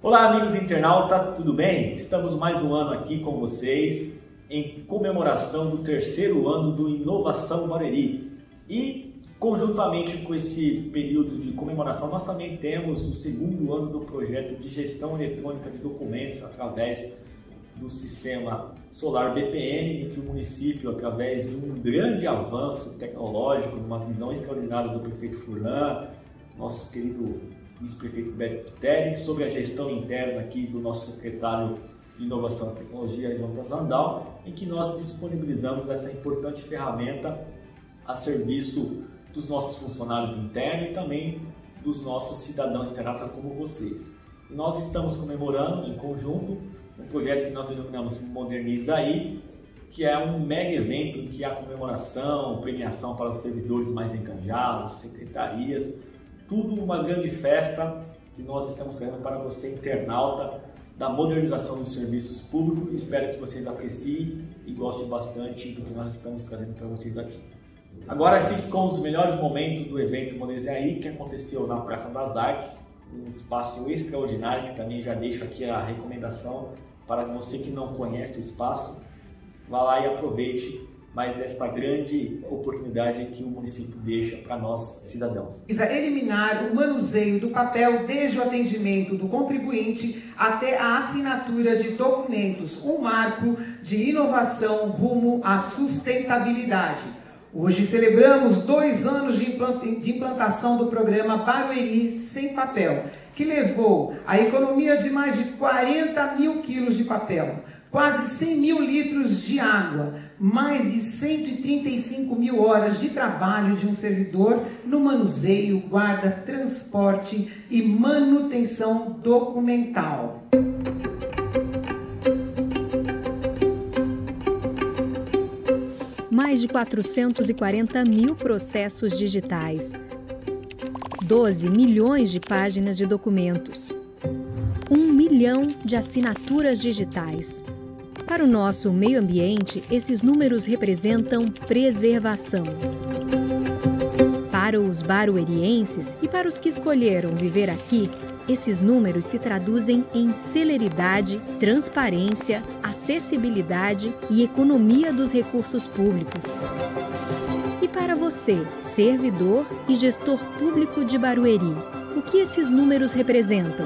Olá, amigos internautas, tudo bem? Estamos mais um ano aqui com vocês em comemoração do terceiro ano do Inovação Barueri. E, conjuntamente com esse período de comemoração, nós também temos o segundo ano do projeto de gestão eletrônica de documentos através do sistema Solar BPM, em que o município, através de um grande avanço tecnológico, uma visão extraordinária do prefeito Furlan, nosso querido vice-prefeito Beto Teres, sobre a gestão interna aqui do nosso secretário de Inovação e Tecnologia, Jonas Zandal, em que nós disponibilizamos essa importante ferramenta a serviço dos nossos funcionários internos e também dos nossos cidadãos internautas como vocês. E nós estamos comemorando em conjunto um projeto que nós denominamos Moderniza Aí, que é um mega evento em que há comemoração, premiação para os servidores mais engajados, secretarias, tudo uma grande festa que nós estamos trazendo para você, internauta, da modernização dos serviços públicos. Espero que vocês apreciem e gostem bastante do que nós estamos trazendo para vocês aqui. Agora fique com os melhores momentos do evento Moderniza Aí, que aconteceu na Praça das Artes, um espaço extraordinário, que também já deixo aqui a recomendação para você que não conhece o espaço, vá lá e aproveite mais esta grande oportunidade que o município deixa para nós, cidadãos. Visa eliminar o manuseio do papel desde o atendimento do contribuinte até a assinatura de documentos, um marco de inovação rumo à sustentabilidade. Hoje celebramos 2 anos de implantação do programa Barueri Sem Papel, que levou à economia de mais de 40 mil quilos de papel, quase 100 mil litros de água, mais de 135 mil horas de trabalho de um servidor no manuseio, guarda, transporte e manutenção documental. Mais de 440 mil processos digitais, 12 milhões de páginas de documentos, 1 milhão de assinaturas digitais. Para o nosso meio ambiente, esses números representam preservação. Para os baruerienses e para os que escolheram viver aqui, esses números se traduzem em celeridade, transparência, acessibilidade e economia dos recursos públicos. E para você, servidor e gestor público de Barueri, o que esses números representam?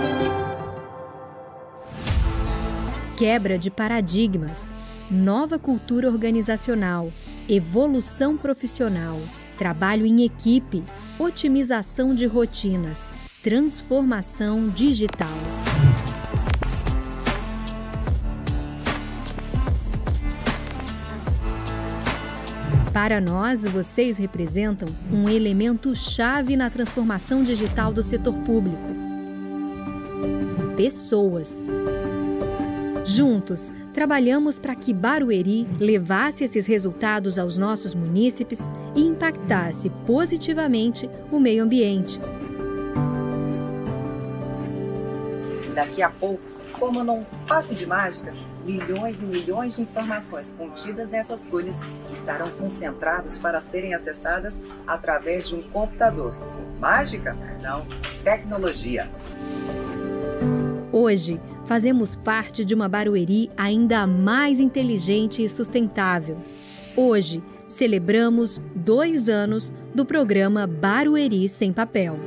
Quebra de paradigmas, nova cultura organizacional, evolução profissional, trabalho em equipe, otimização de rotinas, transformação digital. Para nós, vocês representam um elemento chave na transformação digital do setor público. Pessoas. Juntos, trabalhamos para que Barueri levasse esses resultados aos nossos munícipes e impactasse positivamente o meio ambiente. Daqui a pouco, como num passe de mágica, milhões e milhões de informações contidas nessas folhas estarão concentradas para serem acessadas através de um computador. Mágica? Não, tecnologia. Hoje, fazemos parte de uma Barueri ainda mais inteligente e sustentável. Hoje, celebramos 2 anos do programa Barueri Sem Papel.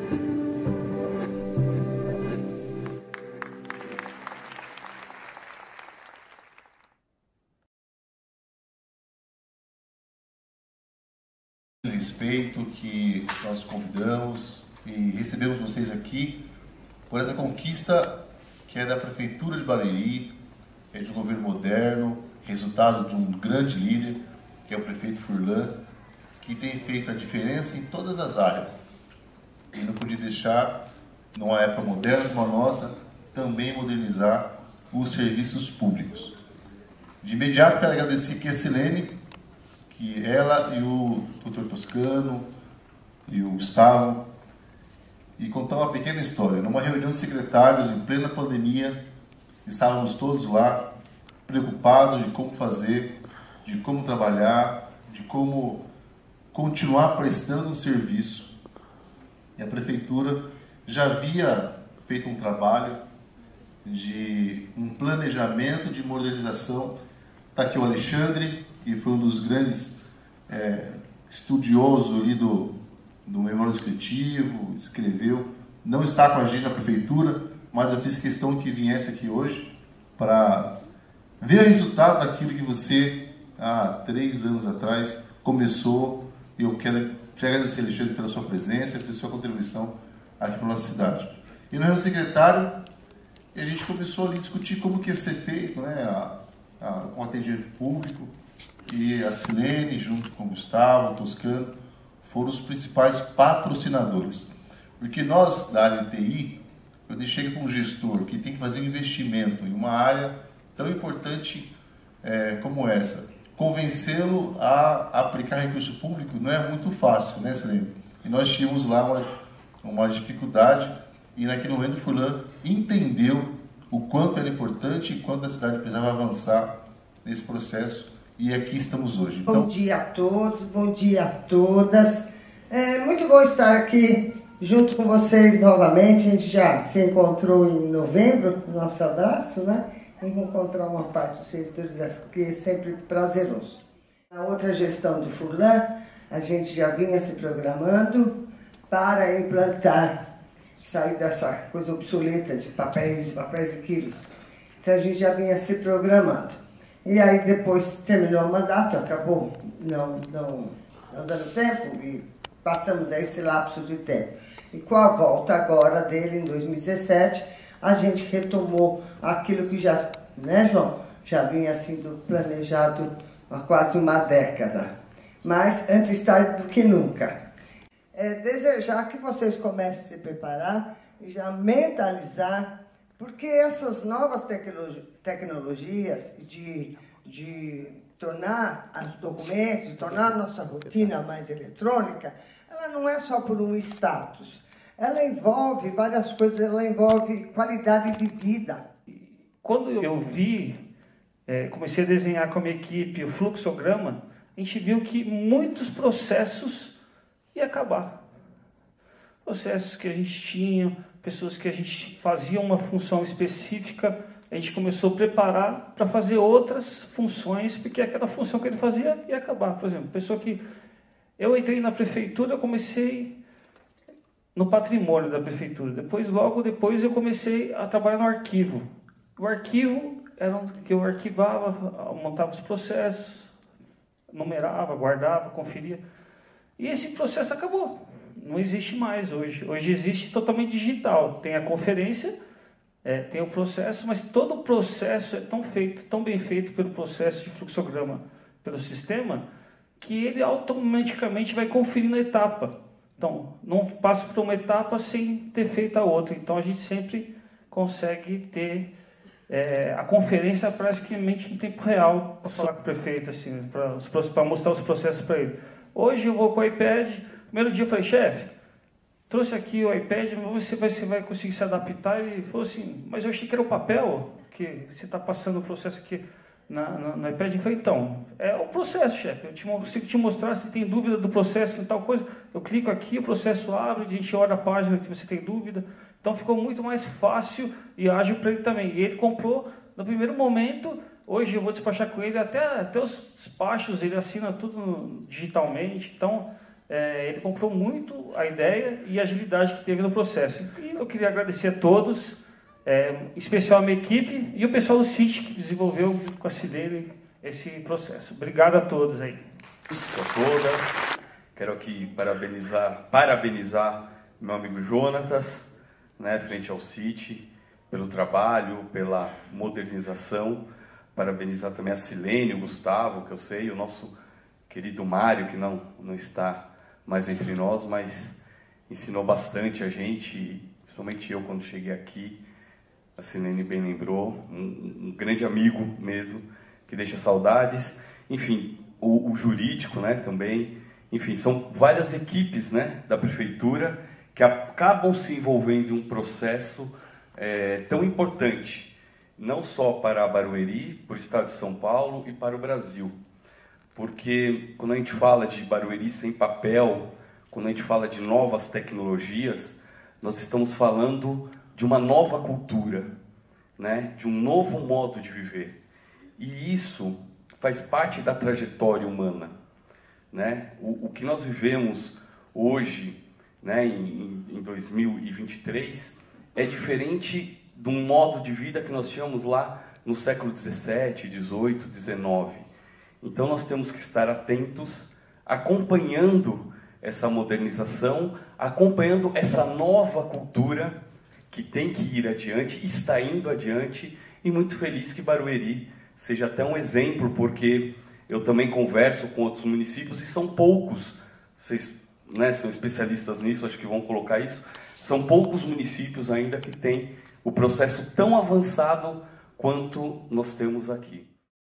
Respeito que nós convidamos e recebemos vocês aqui por essa conquista que é da Prefeitura de Barueri, é de um governo moderno, resultado de um grande líder, que é o prefeito Furlan, que tem feito a diferença em todas as áreas. E não podia deixar, numa época moderna como a nossa, também modernizar os serviços públicos. De imediato quero agradecer aqui a Silene, que ela e o Dr. Toscano e o Gustavo, e contar uma pequena história. Numa reunião de secretários em plena pandemia, estávamos todos lá, preocupados de como fazer, de como trabalhar, de como continuar prestando um serviço. E a prefeitura já havia feito um trabalho de um planejamento de modernização. Está aqui o Alexandre, que foi um dos grandes estudiosos ali do memória descritivo, escreveu. Não está com a gente na prefeitura, mas eu fiz questão que viesse aqui hoje para ver o resultado daquilo que você, há 3 anos atrás, começou. Eu quero agradecer, Alexandre, pela sua presença e pela sua contribuição aqui para a nossa cidade. E no reino secretário, a gente começou ali a discutir como que ia ser feito, né, com atendimento público, e a Silene, junto com o Gustavo, o Toscano, foram os principais patrocinadores. Porque nós, da área de TI, eu deixei para um gestor que tem que fazer um investimento em uma área tão importante como essa. Convencê-lo a aplicar recurso público não é muito fácil, né, Silene? E nós tínhamos lá uma dificuldade, e naquele momento o Furlan entendeu o quanto era importante e quanto a cidade precisava avançar nesse processo, e aqui estamos hoje. Então... Bom dia a todos, bom dia a todas. É muito bom estar aqui junto com vocês novamente. A gente já se encontrou em novembro, no nosso abraço, né? E encontrar uma parte dos servidores, que é sempre prazeroso. Na outra gestão de Furlan, a gente já vinha se programando para implantar, sair dessa coisa obsoleta de papéis e quilos. Então a gente já vinha se programando. E aí depois terminou o mandato, acabou não dando tempo e passamos a esse lapso de tempo. E com a volta agora dele, em 2017, a gente retomou aquilo que já, né, João? Já vinha sendo planejado há quase uma década. Mas antes tarde do que nunca. Desejar que vocês comecem a se preparar e já mentalizar, porque essas novas tecnologias de tornar os documentos, tornar a nossa rotina mais eletrônica, ela não é só por um status. Ela envolve várias coisas, ela envolve qualidade de vida. Quando eu comecei a desenhar com a minha equipe o fluxograma, a gente viu que muitos processos iam acabar. Processos que a gente tinha, pessoas que a gente fazia uma função específica, a gente começou a preparar para fazer outras funções, porque aquela função que ele fazia ia acabar. Por exemplo, pessoa que... Eu entrei na prefeitura, eu comecei no patrimônio da prefeitura. Logo depois eu comecei a trabalhar no arquivo. O arquivo era que eu arquivava, montava os processos, numerava, guardava, conferia. E esse processo acabou. Não existe mais hoje. Hoje existe totalmente digital. Tem a conferência, tem o processo, mas todo o processo é tão bem feito pelo processo de fluxograma, pelo sistema, que ele automaticamente vai conferindo a etapa. Então, não passa por uma etapa sem ter feito a outra. Então, a gente sempre consegue ter a conferência praticamente em tempo real para falar com o prefeito, assim, para mostrar os processos para ele. Hoje eu vou com o iPad. Primeiro dia eu falei, chefe, trouxe aqui o iPad, você vai conseguir se adaptar? Ele falou assim, mas eu achei que era o papel, que você está passando o processo aqui no iPad. Eu falei, então, é o processo, chefe, eu consigo te mostrar, se tem dúvida do processo e tal coisa, eu clico aqui, o processo abre, a gente olha a página que você tem dúvida. Então ficou muito mais fácil e ágil para ele também. E ele comprou no primeiro momento. Hoje eu vou despachar com ele, até os despachos, ele assina tudo digitalmente. Então, ele comprou muito a ideia e a agilidade que teve no processo. E eu queria agradecer a todos, em especial a minha equipe e o pessoal do CIT que desenvolveu junto com a Silene esse processo. Obrigado a todos aí. A todas. Quero aqui parabenizar meu amigo Jonatas, né, frente ao CIT, pelo trabalho, pela modernização. Parabenizar também a Silene, o Gustavo, que eu sei, o nosso querido Mário, que não está mais entre nós, mas ensinou bastante a gente, principalmente eu quando cheguei aqui. A Silene bem lembrou, um grande amigo mesmo, que deixa saudades. Enfim, o jurídico, né, também. Enfim, são várias equipes, né, da prefeitura que acabam se envolvendo em um processo tão importante, não só para a Barueri, para o estado de São Paulo e para o Brasil. Porque quando a gente fala de Barueri sem papel, quando a gente fala de novas tecnologias, nós estamos falando de uma nova cultura. né, de um novo modo de viver. E isso faz parte da trajetória humana, né? O que nós vivemos hoje, né, em 2023, é diferente do modo de vida que nós tínhamos lá no século 17, 18, 19. Então nós temos que estar atentos, acompanhando essa modernização, acompanhando essa nova cultura que tem que ir adiante, está indo adiante, e muito feliz que Barueri seja até um exemplo, porque eu também converso com outros municípios e são poucos, vocês, né, são especialistas nisso, acho que vão colocar isso, são poucos municípios ainda que têm o processo tão avançado quanto nós temos aqui.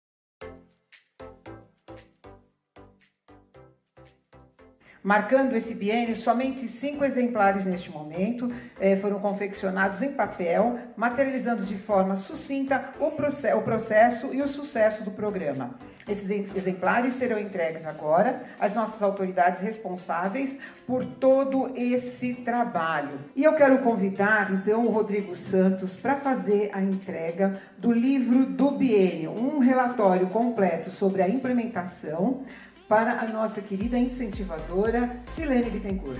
Marcando esse biênio, somente 5 exemplares neste momento foram confeccionados em papel, materializando de forma sucinta o processo e o sucesso do programa. Esses exemplares serão entregues agora às nossas autoridades responsáveis por todo esse trabalho. E eu quero convidar, então, o Rodrigo Santos para fazer a entrega do livro do biênio, um relatório completo sobre a implementação, para a nossa querida incentivadora Silene Bittencourt.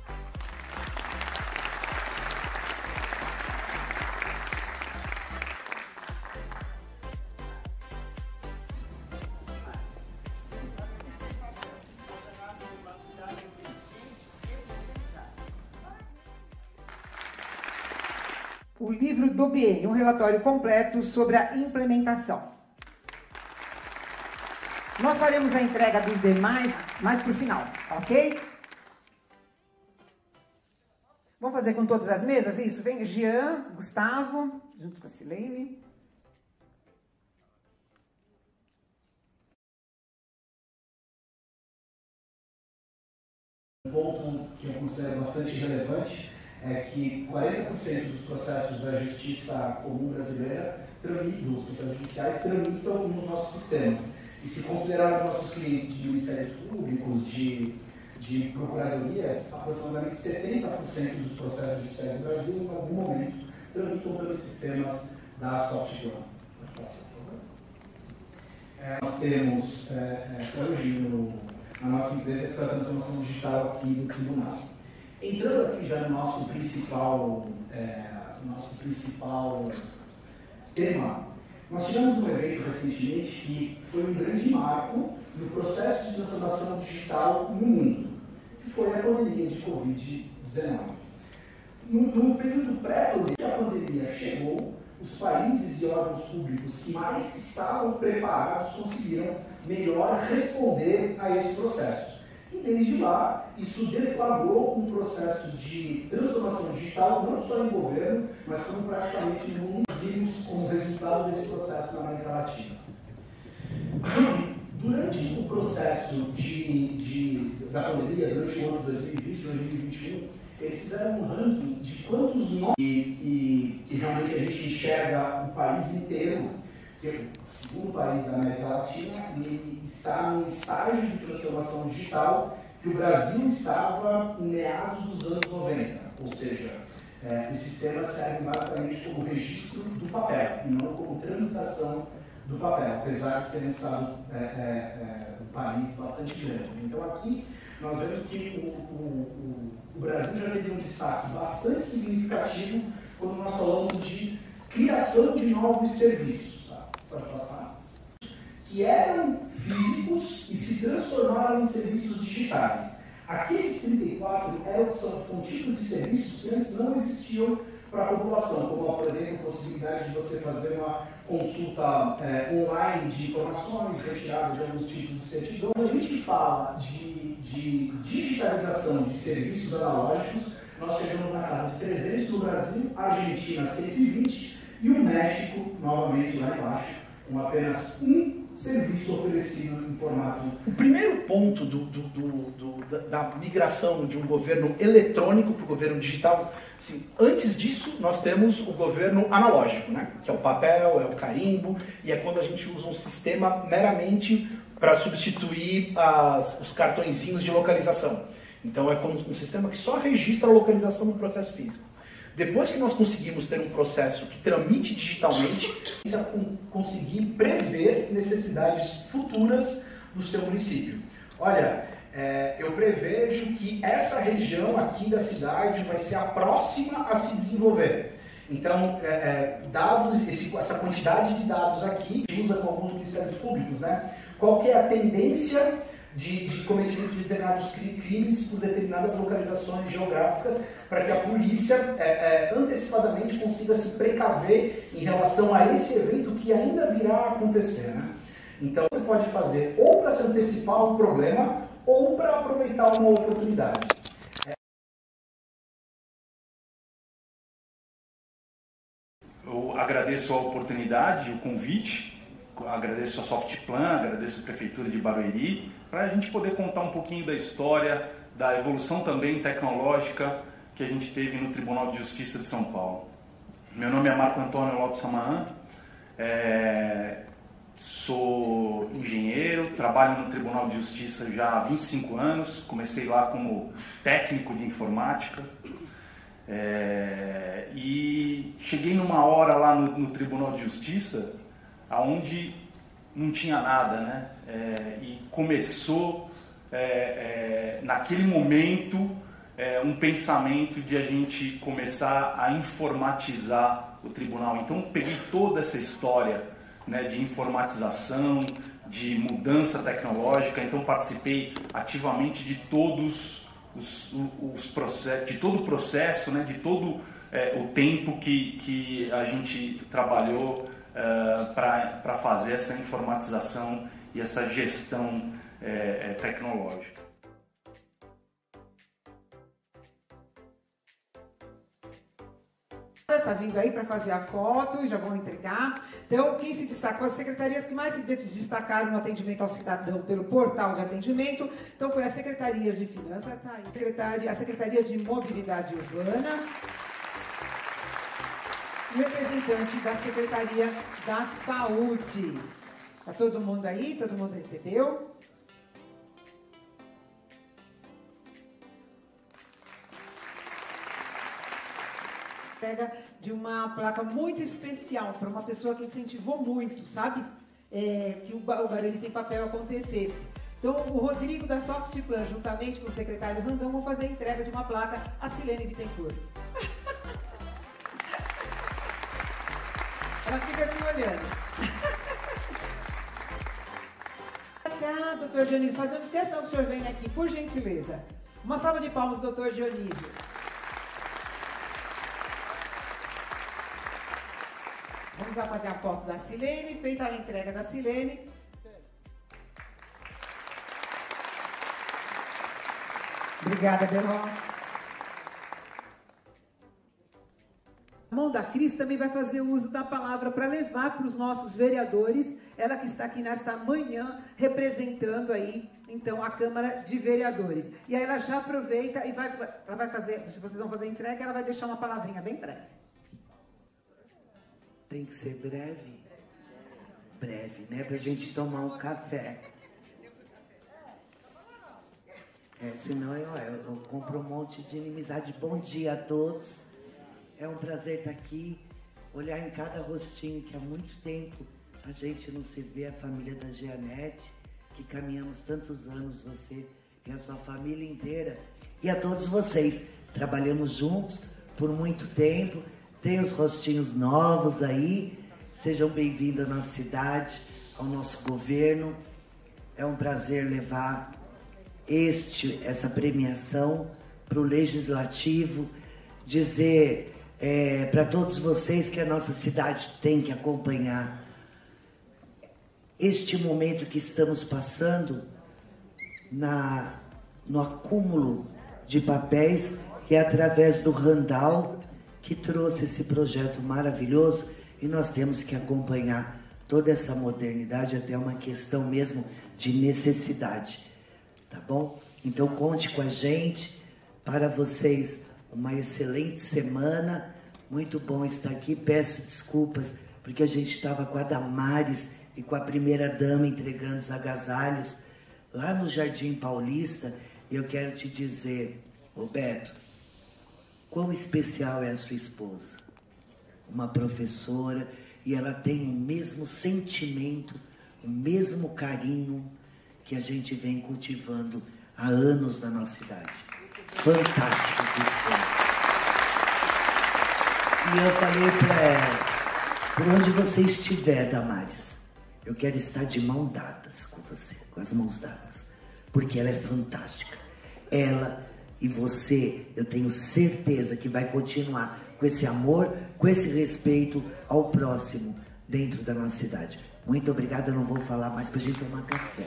O livro do biênio, um relatório completo sobre a implementação. Nós faremos a entrega dos demais mais para o final, ok? Vamos fazer com todas as mesas? Isso, vem Jean, Gustavo, junto com a Silene. Um ponto que eu considero bastante relevante é que 40% dos processos da justiça comum brasileira, dos processos judiciais, tramitam nos nossos sistemas. E se considerarmos nossos clientes de ministérios públicos, de procuradorias, aproximadamente 70% dos processos judiciais do Brasil, em algum momento, tramitam pelos sistemas da Softplan. Pode passar, por favor. Nós temos, hoje, na nossa empresa, a transformação digital aqui do tribunal. Entrando aqui já no nosso principal tema, nós tivemos um evento recentemente que foi um grande marco no processo de transformação digital no mundo, que foi a pandemia de Covid-19. No período pré-pandemia, a pandemia chegou, os países e órgãos públicos que mais estavam preparados conseguiram melhor responder a esse processo. E desde lá, isso deflagrou um processo de transformação digital, não só em governo, mas como praticamente no mundo. Vimos como resultado desse processo na América Latina. Durante o processo da pandemia, durante o ano de 2020 e 2021, eles fizeram um ranking de quantos nomes e realmente a gente enxerga o país inteiro, que é o segundo país da América Latina, e está num estágio de transformação digital que o Brasil estava em meados dos anos 90, ou seja, os sistemas servem basicamente como registro do papel, e não como tramitação do papel, apesar de ser um estado, um país bastante grande. Então aqui nós vemos que o Brasil já teve um destaque bastante significativo quando nós falamos de criação de novos serviços. Tá? Pode passar? Que eram físicos e se transformaram em serviços digitais. Aqueles 34 são tipos de serviços que antes não existiam para a população, como, por exemplo, a possibilidade de você fazer uma consulta online de informações, retirada de alguns tipos de certidão. Quando a gente fala de digitalização de serviços analógicos, nós chegamos na casa de 300 no Brasil, a Argentina 120 e o México, novamente lá embaixo, com apenas um serviço oferecido em formato. O primeiro ponto da migração de um governo eletrônico para o governo digital, assim, antes disso nós temos o governo analógico, né? Que é o papel, é o carimbo, e é quando a gente usa um sistema meramente para substituir os cartõezinhos de localização. Então é como um sistema que só registra a localização no processo físico. Depois que nós conseguimos ter um processo que tramite digitalmente, conseguir prever necessidades futuras do seu município. Olha, eu prevejo que essa região aqui da cidade vai ser a próxima a se desenvolver. Então, dados, essa quantidade de dados aqui, usa com alguns ministérios públicos, né? Qual que é a tendência de cometimento de determinados crimes por determinadas localizações geográficas, para que a polícia antecipadamente consiga se precaver em relação a esse evento que ainda virá a acontecer, né? Então, você pode fazer ou para se antecipar um problema ou para aproveitar uma oportunidade. Eu agradeço a oportunidade, o convite, agradeço a Softplan, agradeço a Prefeitura de Barueri, para a gente poder contar um pouquinho da história, da evolução também tecnológica que a gente teve no Tribunal de Justiça de São Paulo. Meu nome é Marco Antônio Lopes Samahan, sou engenheiro, trabalho no Tribunal de Justiça já há 25 anos, comecei lá como técnico de informática, e cheguei numa hora lá no Tribunal de Justiça onde não tinha nada, né? E começou naquele momento um pensamento de a gente começar a informatizar o tribunal. Então peguei toda essa história, né, de informatização, de mudança tecnológica, então participei ativamente de todos os processos, de todo o processo, né, de todo o tempo que a gente trabalhou para fazer essa informatização e essa gestão tecnológica. Está vindo aí para fazer a foto, já vão entregar. Então, quem se destacou, as secretarias que mais se destacaram no atendimento ao cidadão pelo portal de atendimento, então foi as secretarias de Finanças, tá aí, a Secretaria de Mobilidade Urbana, o representante da Secretaria da Saúde. Está todo mundo aí? Todo mundo recebeu? Pega de uma placa muito especial para uma pessoa que incentivou muito, sabe? Que o Barueri Sem Papel acontecesse. Então, o Rodrigo da Softplan, juntamente com o secretário Randão, vão fazer a entrega de uma placa a Silene Bittencourt. Ela fica assim olhando. Cá, doutor Dionísio, fazemos questão que o senhor venha aqui, por gentileza. Uma salva de palmas, doutor Dionísio. Vamos lá fazer a foto da Silene, feita a entrega da Silene. Obrigada, Belon. A mão da Cris também vai fazer uso da palavra para levar para os nossos vereadores, ela que está aqui nesta manhã representando aí, então, a Câmara de Vereadores. E aí ela já aproveita e ela vai fazer, se vocês vão fazer a entrega, ela vai deixar uma palavrinha bem breve. Tem que ser breve. Breve, né? Pra gente tomar um café. Senão eu compro um monte de inimizade. Bom dia a todos. É um prazer estar aqui, olhar em cada rostinho que há muito tempo a gente não se vê, a família da Jeanette, que caminhamos tantos anos, você e a sua família inteira. E a todos vocês, trabalhamos juntos por muito tempo, tem os rostinhos novos aí, sejam bem-vindos à nossa cidade, ao nosso governo. É um prazer levar essa premiação para o Legislativo, dizer para todos vocês que a nossa cidade tem que acompanhar este momento que estamos passando no acúmulo de papéis, que é através do Randall que trouxe esse projeto maravilhoso, e nós temos que acompanhar toda essa modernidade, até uma questão mesmo de necessidade, tá bom? Então conte com a gente, para vocês uma excelente semana, muito bom estar aqui, peço desculpas porque a gente estava com a Damares e com a primeira-dama entregando os agasalhos lá no Jardim Paulista, e eu quero te dizer, Roberto, quão especial é a sua esposa. Uma professora, e ela tem o mesmo sentimento, o mesmo carinho que a gente vem cultivando há anos na nossa cidade. Fantástico tua esposa. E eu falei para ela, por onde você estiver, Damares, eu quero estar de mão dadas com você, com as mãos dadas, porque ela é fantástica. Ela e você, eu tenho certeza que vai continuar com esse amor, com esse respeito ao próximo dentro da nossa cidade. Muito obrigada, eu não vou falar mais para a gente tomar café.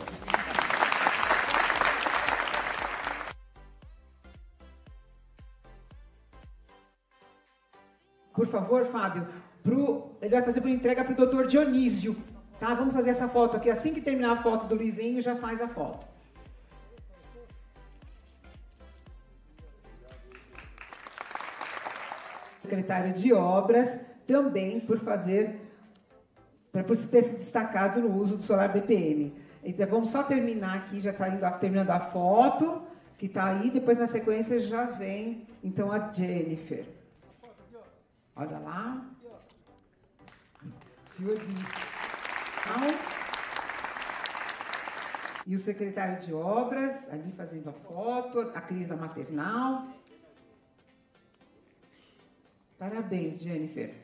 Por favor, Fábio, ele vai fazer uma entrega para o Dr. Dionísio, tá? Vamos fazer essa foto aqui. Assim que terminar a foto do Luizinho, já faz a foto. Secretário de Obras, também por ter se destacado no uso do solar BPM. Então, vamos só terminar aqui, já está terminando a foto, que está aí, depois na sequência já vem, então, a Jennifer. Olha lá. E o secretário de Obras, ali fazendo a foto, a Cris da Maternal. Parabéns, Jennifer.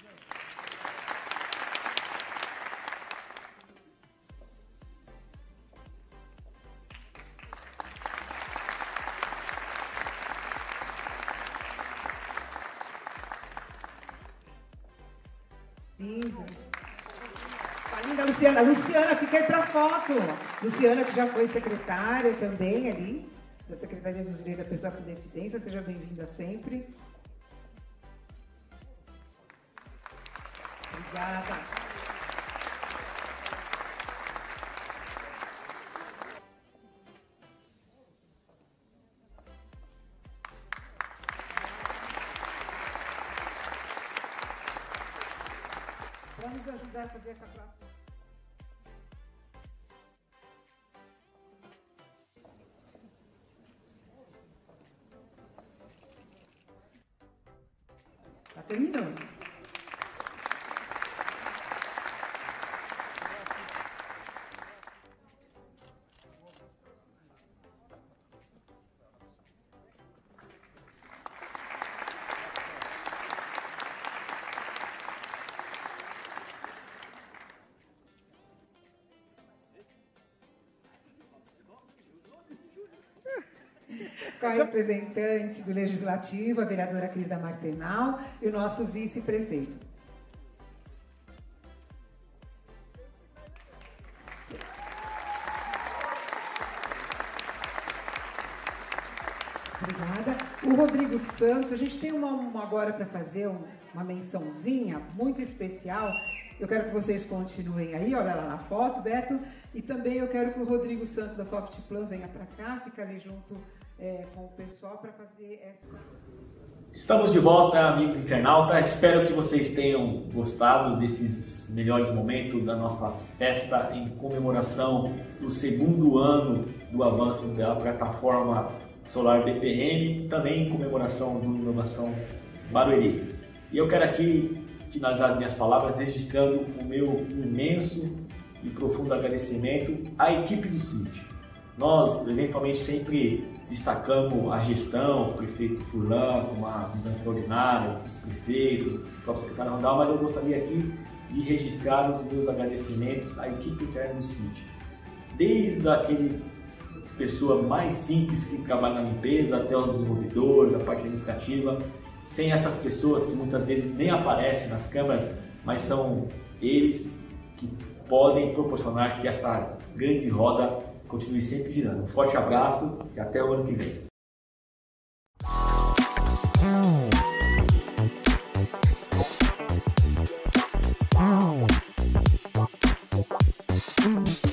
Linda. Tá linda, Luciana. Luciana, fiquei para foto. Luciana, que já foi secretária também ali, da Secretaria dos Direitos da Pessoa com Deficiência. Seja bem-vinda sempre. Obrigada. Para nos ajudar a fazer essa próxima. Está terminando. Com a representante do Legislativo, a vereadora Cris da Martenal, e o nosso vice-prefeito. Obrigada. O Rodrigo Santos, a gente tem uma agora para fazer uma mençãozinha muito especial. Eu quero que vocês continuem aí, olha lá na foto, Beto. E também eu quero que o Rodrigo Santos da Softplan venha para cá, fica ali junto com o pessoal para fazer essa... Estamos de volta, amigos internautas. Espero que vocês tenham gostado desses melhores momentos da nossa festa em comemoração do 2º ano do avanço da plataforma solar BPM, também em comemoração do Inovação Barueri. E eu quero aqui finalizar as minhas palavras registrando o meu imenso e profundo agradecimento à equipe do CIT. Nós, eventualmente, sempre destacamos a gestão, o prefeito Furlan, com uma visão extraordinária, o vice-prefeito, o próprio secretário Rondal, mas eu gostaria aqui de registrar os meus agradecimentos à equipe interna do CIT. Desde aquele pessoa mais simples que trabalha na limpeza, até os desenvolvedores, a parte administrativa, sem essas pessoas que muitas vezes nem aparecem nas câmeras, mas são eles que podem proporcionar que essa grande roda continue sempre girando. Um forte abraço e até o ano que vem.